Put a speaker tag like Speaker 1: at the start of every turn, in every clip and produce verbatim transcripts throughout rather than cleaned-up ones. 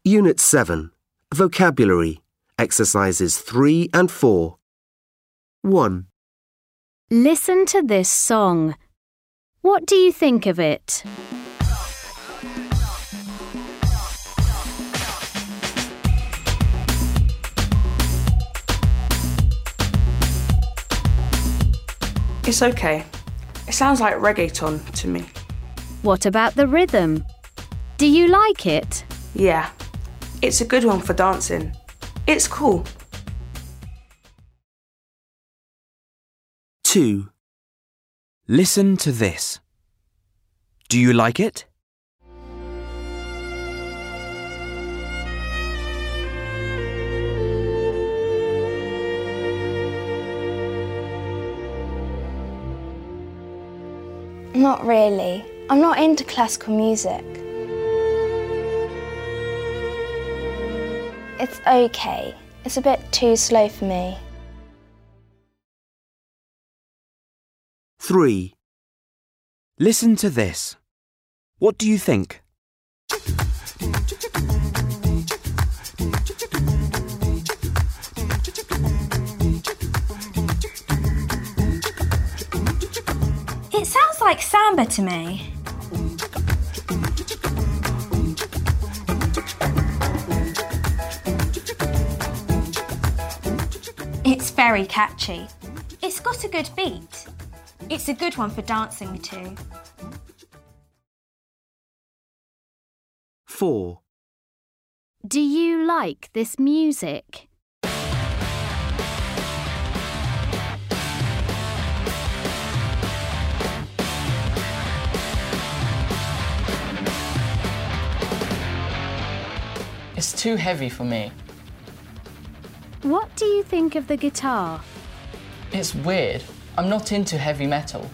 Speaker 1: Unit seven. Vocabulary. Exercises three and four. one.
Speaker 2: Listen to this song. What do you think of it?
Speaker 3: It's okay. It sounds like reggaeton to me.
Speaker 2: What about the rhythm? Do you like it?
Speaker 3: Yeah, it's a good one for dancing. It's cool.
Speaker 4: two. Listen to this. Do you like it?
Speaker 5: Not really. I'm not into classical music. It's okay. It's a bit too slow for me.
Speaker 1: three.
Speaker 4: Listen to this. What do you think?
Speaker 6: It sounds like samba to me. It's very catchy. It's got a good beat. It's a good one for dancing to.
Speaker 1: four.
Speaker 2: Do you like this music?
Speaker 7: It's too heavy for me.
Speaker 2: What do you think of the guitar?
Speaker 7: It's weird. I'm not into heavy metal.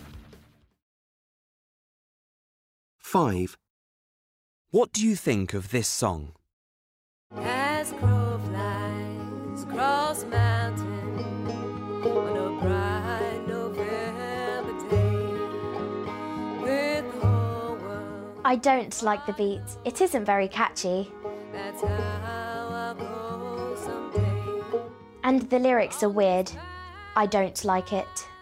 Speaker 1: five.
Speaker 4: What do you think of this song?
Speaker 8: As crow flies across mountain on a bright November day with the whole world.
Speaker 5: I don't like the beat. It isn't very catchy.
Speaker 8: That's how I'll go someday.
Speaker 5: And the lyrics are weird. I don't like it.